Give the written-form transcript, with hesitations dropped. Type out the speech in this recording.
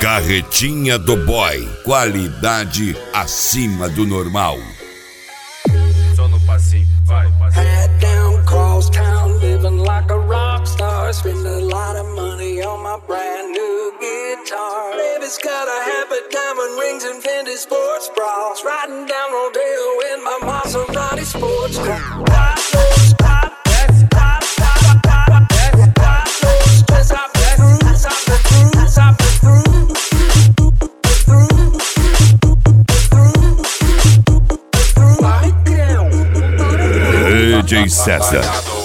Carretinha do Boy, qualidade acima do normal. Só no passinho, vai. Head down, cross town, living like a rock star. Spend a lot of money on my brand new guitar. Baby's got a habit, diamond rings and Fendi sports bras. Riding down Rodeo in my Maserati sports car. DJ César.